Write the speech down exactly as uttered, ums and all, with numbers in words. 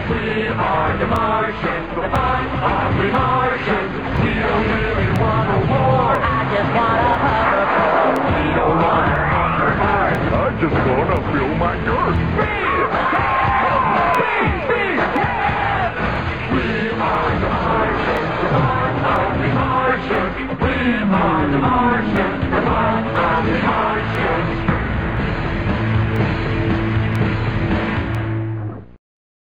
We are the Martians, the fun of the Martians. We don't really want a war. I just want a hoverboard. We don't want to hunger hard. I just wanna feel my girth. We, we, we, yeah! We are the Martians, the fun of the Martians. We are the Martians, the fun of the Martians.